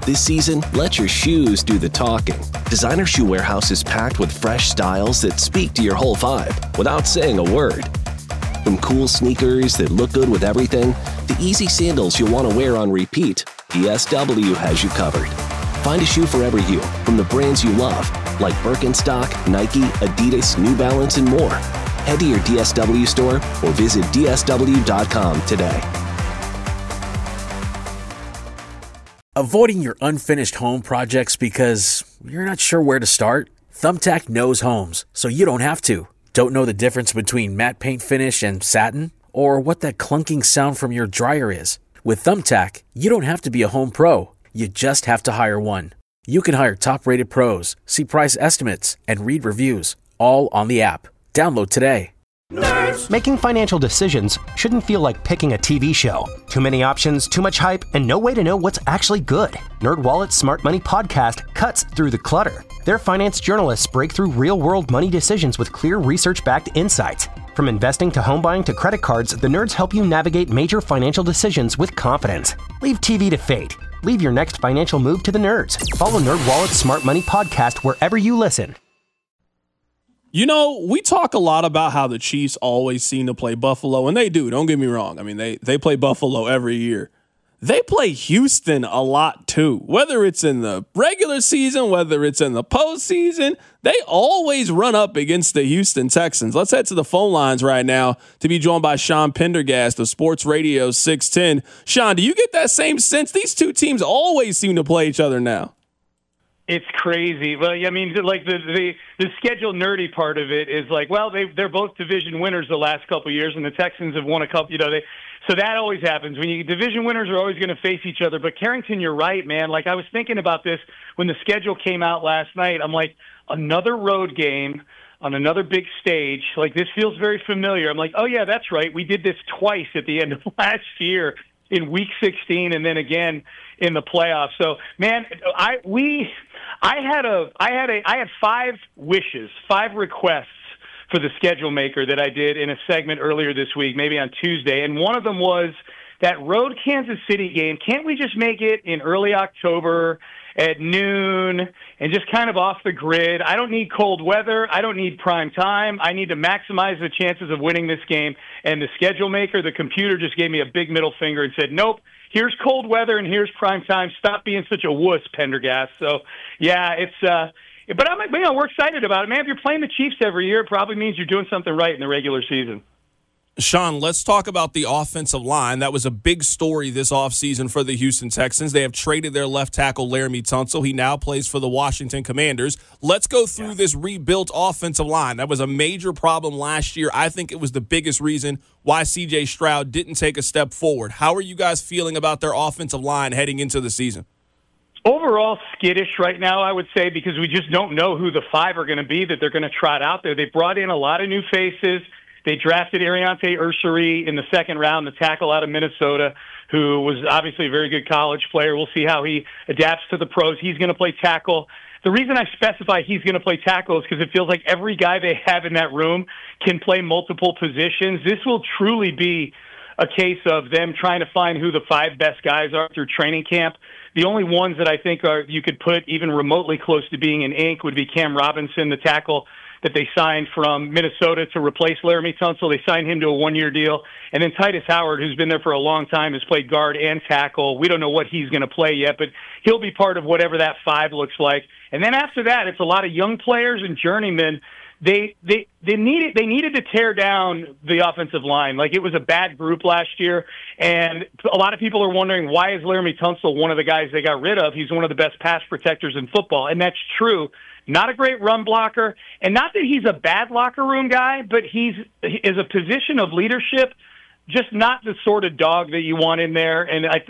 This season, let your shoes do the talking. Designer Shoe Warehouse is packed with fresh styles that speak to your whole vibe without saying a word. From cool sneakers that look good with everything, to easy sandals you'll want to wear on repeat, DSW has you covered. Find a shoe for every you, from the brands you love, like Birkenstock, Nike, Adidas, New Balance, and more. Head to your DSW store or visit dsw.com today. Avoiding your unfinished home projects because you're not sure where to start? Thumbtack knows homes, so you don't have to. Don't know the difference between matte paint finish and satin? Or what that clunking sound from your dryer is? With Thumbtack, you don't have to be a home pro. You just have to hire one. You can hire top-rated pros, see price estimates, and read reviews, all on the app. Download today. Nerds. Making financial decisions shouldn't feel like picking a TV show. Too many options, too much hype, and no way to know what's actually good. NerdWallet's Smart Money Podcast cuts through the clutter. Their finance journalists break through real-world money decisions with clear research-backed insights. From investing to home buying to credit cards, the nerds help you navigate major financial decisions with confidence. Leave TV to fate. Leave your next financial move to the nerds. Follow NerdWallet's Smart Money Podcast wherever you listen. You know, we talk a lot about how the Chiefs always seem to play Buffalo, and they do. Don't get me wrong. I mean, they play Buffalo every year. They play Houston a lot, too. Whether it's in the regular season, whether it's in the postseason, they always run up against the Houston Texans. Let's head to the phone lines right now to be joined by Sean Pendergast of Sports Radio 610. Sean, do you get that same sense? These two teams always seem to play each other now. It's crazy. Well, I mean, like the schedule nerdy part of it is like, well, they're both division winners the last couple of years, and the Texans have won a couple. So that always happens when division winners are always going to face each other. But Carrington, you're right, man. Like I was thinking about this when the schedule came out last night. I'm like, another road game on another big stage. Like this feels very familiar. I'm like, oh yeah, that's right. We did this twice at the end of last year in Week 16, and then again in the playoffs. So, man, I had 5 wishes, 5 requests for the schedule maker that I did in a segment earlier this week, maybe on Tuesday. And one of them was that road Kansas City game. Can't we just make it in early October at noon and just kind of off the grid? I don't need cold weather. I don't need prime time. I need to maximize the chances of winning this game. And the schedule maker, the computer, just gave me a big middle finger and said, nope. Here's cold weather and here's prime time. Stop being such a wuss, Pendergast. So, yeah, but we're excited about it, man. If you're playing the Chiefs every year, it probably means you're doing something right in the regular season. Sean, let's talk about the offensive line. That was a big story this offseason for the Houston Texans. They have traded their left tackle, Laramie Tunsil. He now plays for the Washington Commanders. Let's go through this rebuilt offensive line. That was a major problem last year. I think it was the biggest reason why C.J. Stroud didn't take a step forward. How are you guys feeling about their offensive line heading into the season? Overall skittish right now, I would say, because we just don't know who the 5 are going to be that they're going to trot out there. They brought in a lot of new faces. They drafted Ariante Ursary in the second round, the tackle out of Minnesota, who was obviously a very good college player. We'll see how he adapts to the pros. He's going to play tackle. The reason I specify he's going to play tackle is because it feels like every guy they have in that room can play multiple positions. This will truly be a case of them trying to find who the 5 best guys are through training camp. The only ones that I think you could put even remotely close to being in ink would be Cam Robinson, the tackle that they signed from Minnesota to replace Laramie Tunsil. They signed him to a 1-year deal. And then Titus Howard, who's been there for a long time, has played guard and tackle. We don't know what he's going to play yet, but he'll be part of whatever that 5 looks like. And then after that, it's a lot of young players and journeymen. They needed to tear down the offensive line. Like, it was a bad group last year, and a lot of people are wondering, why is Laramie Tunsil one of the guys they got rid of? He's one of the best pass protectors in football, and that's true. Not a great run blocker, and not that he's a bad locker room guy, but he is a position of leadership, just not the sort of dog that you want in there. And I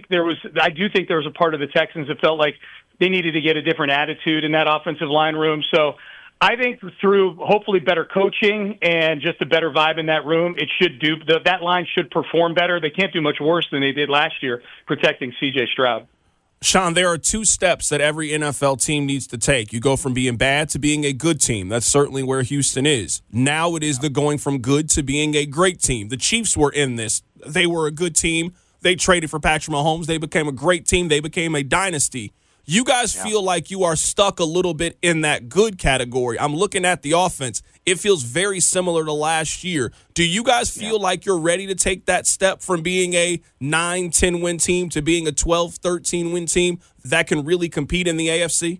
do think there was a part of the Texans that felt like they needed to get a different attitude in that offensive line room. So I think through hopefully better coaching and just a better vibe in that room, that line should perform better. They can't do much worse than they did last year protecting C.J. Stroud. Sean, there are 2 steps that every NFL team needs to take. You go from being bad to being a good team. That's certainly where Houston is. Now it is the going from good to being a great team. The Chiefs were in this. They were a good team. They traded for Patrick Mahomes. They became a great team. They became a dynasty. You guys feel like you are stuck a little bit in that good category. I'm looking at the offense. It feels very similar to last year. Do you guys feel like you're ready to take that step from being a 9-10 win team to being a 12-13 win team that can really compete in the AFC?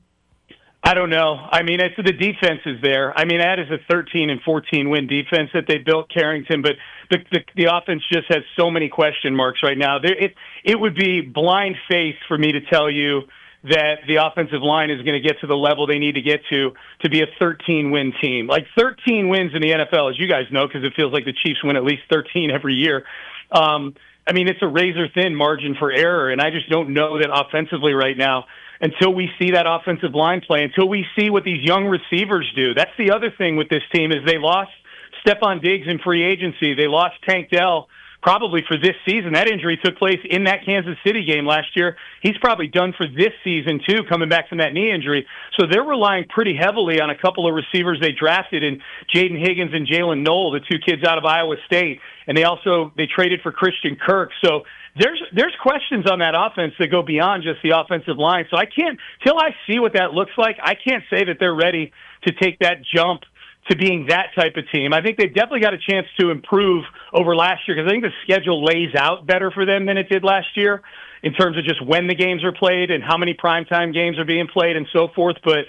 I don't know. I mean, the defense is there. I mean, that is a 13 and 14 win defense that they built, Carrington, but the offense just has so many question marks right now. It would be blind faith for me to tell you that the offensive line is going to get to the level they need to get to be a 13-win team. Like 13 wins in the NFL, as you guys know, because it feels like the Chiefs win at least 13 every year. I mean, it's a razor-thin margin for error, and I just don't know that offensively right now until we see that offensive line play, until we see what these young receivers do. That's the other thing with this team is they lost Stephon Diggs in free agency. They lost Tank Dell probably for this season. That injury took place in that Kansas City game last year. He's probably done for this season, too, coming back from that knee injury. So they're relying pretty heavily on a couple of receivers they drafted in Jaden Higgins and Jalen Knoll, the two kids out of Iowa State. And they traded for Christian Kirk. So there's questions on that offense that go beyond just the offensive line. So till I see what that looks like, I can't say that they're ready to take that jump to being that type of team. I think they've definitely got a chance to improve over last year because I think the schedule lays out better for them than it did last year in terms of just when the games are played and how many primetime games are being played and so forth. But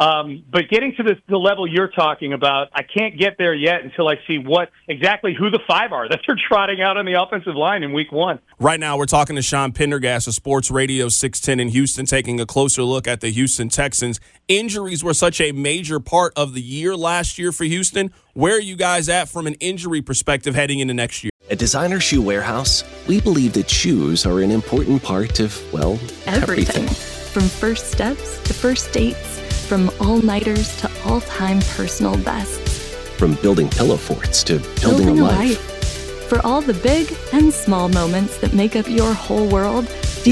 getting to the level you're talking about, I can't get there yet until I see exactly who the five are that they're trotting out on the offensive line in week one. Right now, we're talking to Sean Pendergast of Sports Radio 610 in Houston, taking a closer look at the Houston Texans. Injuries were such a major part of the year last year for Houston. Where are you guys at from an injury perspective heading into next year? At Designer Shoe Warehouse, we believe that shoes are an important part of, well, everything. From first steps to first dates. From all-nighters to all-time personal bests. From building pillow forts to building a life. For all the big and small moments that make up your whole world,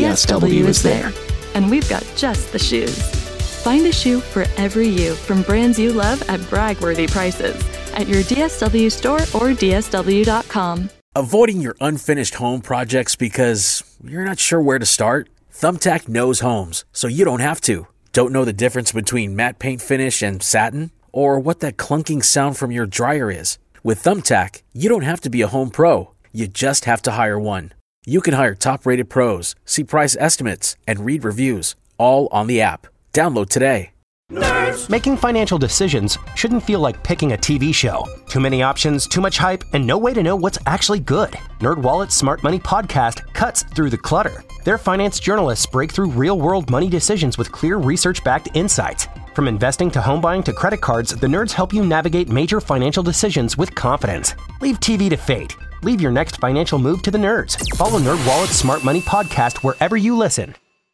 DSW is there. And we've got just the shoes. Find a shoe for every you from brands you love at brag-worthy prices at your DSW store or DSW.com. Avoiding your unfinished home projects because you're not sure where to start? Thumbtack knows homes, so you don't have to. Don't know the difference between matte paint finish and satin? Or what that clunking sound from your dryer is? With Thumbtack, you don't have to be a home pro. You just have to hire one. You can hire top-rated pros, see price estimates, and read reviews, all on the app. Download today. Making financial decisions shouldn't feel like picking a TV show. Too many options, too much hype, and no way to know what's actually good. NerdWallet's Smart Money Podcast cuts through the clutter. Their finance journalists break through real-world money decisions with clear research-backed insights. From investing to home buying to credit cards, the nerds help you navigate major financial decisions with confidence. Leave TV to fate. Leave your next financial move to the nerds. Follow NerdWallet's Smart Money Podcast wherever you listen.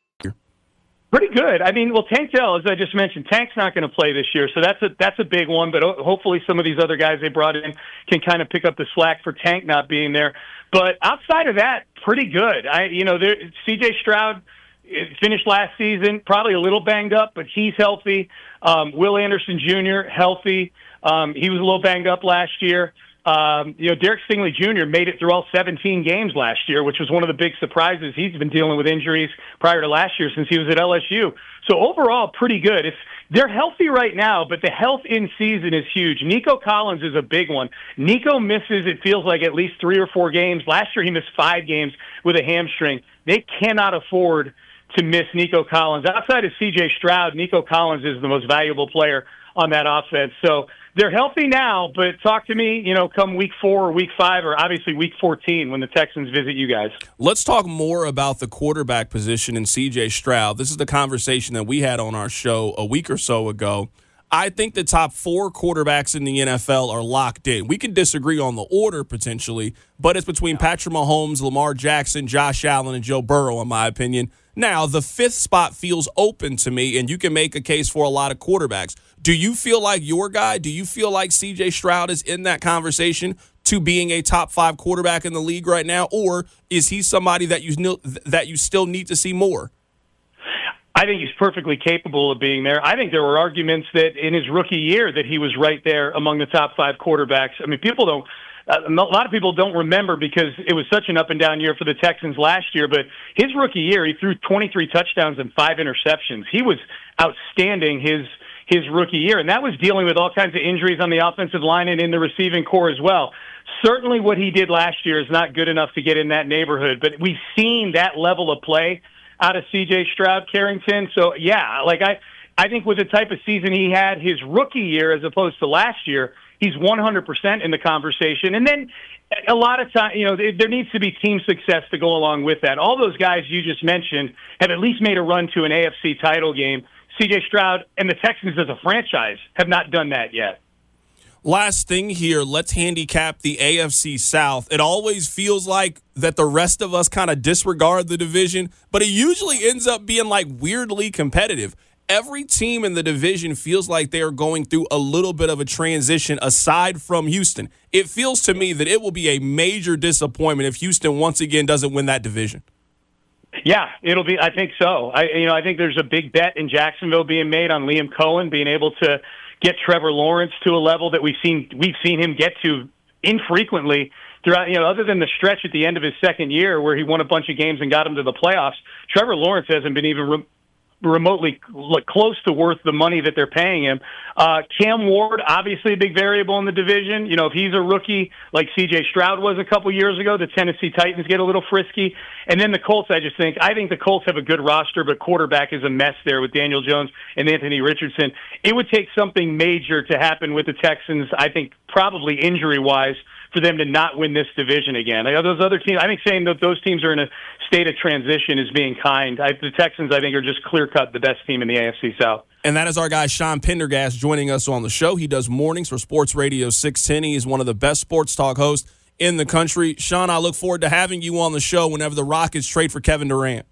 Pretty good. I mean, Tank Dell, as I just mentioned, Tank's not going to play this year, so that's a big one. But hopefully, some of these other guys they brought in can kind of pick up the slack for Tank not being there. But outside of that, pretty good. C.J. Stroud finished last season probably a little banged up, but he's healthy. Will Anderson Jr. healthy. He was a little banged up last year. Derek Stingley Jr. made it through all 17 games last year, which was one of the big surprises. He's been dealing with injuries prior to last year since he was at LSU. So overall, pretty good. They're healthy right now, but the health in season is huge. Nico Collins is a big one. Nico misses, it feels like, at least 3 or 4 games. Last year he missed 5 games with a hamstring. They cannot afford to miss Nico Collins. Outside of C.J. Stroud, Nico Collins is the most valuable player on that offense. So they're healthy now, but talk to me, come week 4 or week 5 or obviously week 14 when the Texans visit you guys. Let's talk more about the quarterback position and C.J. Stroud. This is the conversation that we had on our show a week or so ago. I think the top 4 quarterbacks in the NFL are locked in. We can disagree on the order potentially, but it's between Patrick Mahomes, Lamar Jackson, Josh Allen, and Joe Burrow, in my opinion. Now, the 5th spot feels open to me, and you can make a case for a lot of quarterbacks. Do you feel like your guy, do you feel like C.J. Stroud is in that conversation to being a top 5 quarterback in the league right now, or is he somebody that you still need to see more? I think he's perfectly capable of being there. I think there were arguments that in his rookie year that he was right there among the top 5 quarterbacks. I mean, people a lot of people don't remember because it was such an up and down year for the Texans last year, but his rookie year, he threw 23 touchdowns and 5 interceptions. He was outstanding his rookie year, and that was dealing with all kinds of injuries on the offensive line and in the receiving core as well. Certainly what he did last year is not good enough to get in that neighborhood, but we've seen that level of play out of C.J. Stroud, Carrington. So, yeah, like I think with the type of season he had his rookie year as opposed to last year, he's 100% in the conversation. And then a lot of time, there needs to be team success to go along with that. All those guys you just mentioned have at least made a run to an AFC title game. C.J. Stroud and the Texans as a franchise have not done that yet. Last thing here, let's handicap the AFC South. It always feels like that the rest of us kind of disregard the division, but it usually ends up being like weirdly competitive. Every team in the division feels like they are going through a little bit of a transition aside from Houston. It feels to me that it will be a major disappointment if Houston once again doesn't win that division. Yeah, it'll be. I think so. I think there's a big bet in Jacksonville being made on Liam Cohen being able to get Trevor Lawrence to a level that we've seen him get to infrequently throughout. Other than the stretch at the end of his second year where he won a bunch of games and got him to the playoffs, Trevor Lawrence hasn't been even remotely close to worth the money that they're paying him. Cam Ward, obviously a big variable in the division. If he's a rookie like C.J. Stroud was a couple years ago, the Tennessee Titans get a little frisky. And then the Colts, I think the Colts have a good roster, but quarterback is a mess there with Daniel Jones and Anthony Richardson. It would take something major to happen with the Texans, I think probably injury-wise, for them to not win this division again. Those other teams, I think saying that those teams are in a state of transition is being kind. The Texans, I think, are just clear-cut the best team in the AFC South. And that is our guy, Sean Pendergast, joining us on the show. He does mornings for Sports Radio 610. He is one of the best sports talk hosts in the country. Sean, I look forward to having you on the show whenever the Rockets trade for Kevin Durant.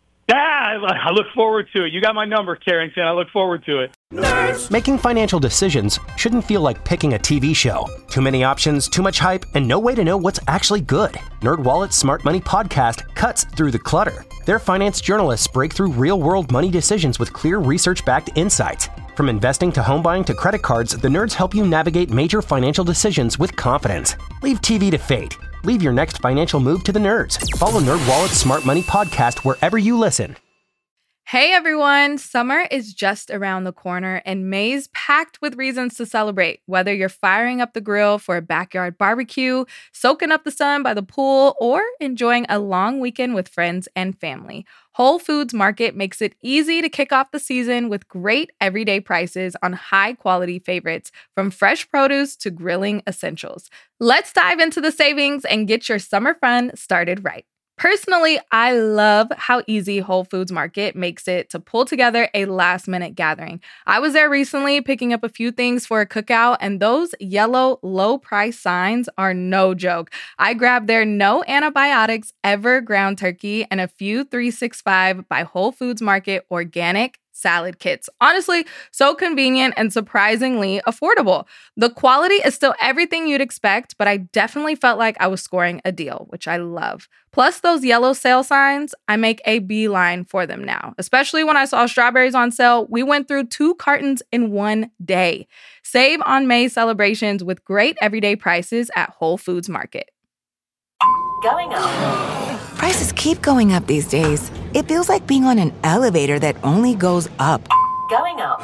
I look forward to it. You got my number, Carrington. I look forward to it. Nerds. Making financial decisions shouldn't feel like picking a TV show. Too many options, too much hype, and no way to know what's actually good. NerdWallet's Smart Money Podcast cuts through the clutter. Their finance journalists break through real-world money decisions with clear research-backed insights. From investing to home buying to credit cards, the nerds help you navigate major financial decisions with confidence. Leave TV to fate. Leave your next financial move to the nerds. Follow NerdWallet's Smart Money Podcast wherever you listen. Hey everyone, summer is just around the corner and May's packed with reasons to celebrate. Whether you're firing up the grill for a backyard barbecue, soaking up the sun by the pool, or enjoying a long weekend with friends and family, Whole Foods Market makes it easy to kick off the season with great everyday prices on high-quality favorites, from fresh produce to grilling essentials. Let's dive into the savings and get your summer fun started right. Personally, I love how easy Whole Foods Market makes it to pull together a last-minute gathering. I was there recently picking up a few things for a cookout, and those yellow low-price signs are no joke. I grabbed their no antibiotics ever ground turkey and a few 365 by Whole Foods Market organic salad kits. Honestly, so convenient and surprisingly affordable. The quality is still everything you'd expect, but I definitely felt like I was scoring a deal, which I love. Plus those yellow sale signs, I make a beeline for them now. Especially when I saw strawberries on sale, we went through 2 cartons in one day. Save on May celebrations with great everyday prices at Whole Foods Market. Going up. Prices keep going up these days. It feels like being on an elevator that only goes up. Going up.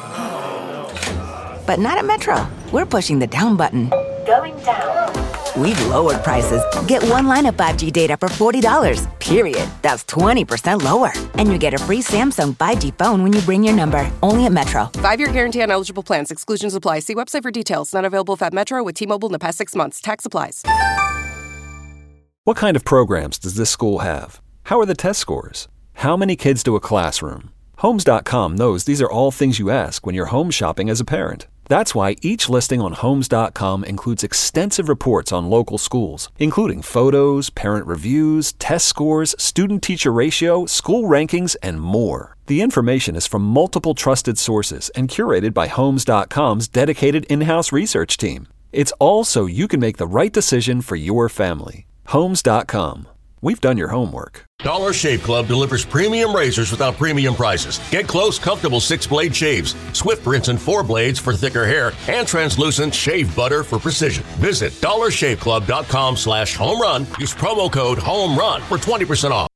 But not at Metro. We're pushing the down button. Going down. We've lowered prices. Get one line of 5G data for $40, period. That's 20% lower. And you get a free Samsung 5G phone when you bring your number. Only at Metro. 5-year guarantee on eligible plans. Exclusions apply. See website for details. Not available at Metro with T-Mobile in the past 6 months. Tax applies. What kind of programs does this school have? How are the test scores? How many kids to a classroom? Homes.com knows these are all things you ask when you're home shopping as a parent. That's why each listing on Homes.com includes extensive reports on local schools, including photos, parent reviews, test scores, student-teacher ratio, school rankings, and more. The information is from multiple trusted sources and curated by Homes.com's dedicated in-house research team. It's all so you can make the right decision for your family. Homes.com. We've done your homework. Dollar Shave Club delivers premium razors without premium prices. Get close, comfortable 6-blade shaves, Swift rinse and 4 blades for thicker hair, and translucent shave butter for precision. Visit dollarshaveclub.com/homerun. Use promo code HOMERUN for 20% off.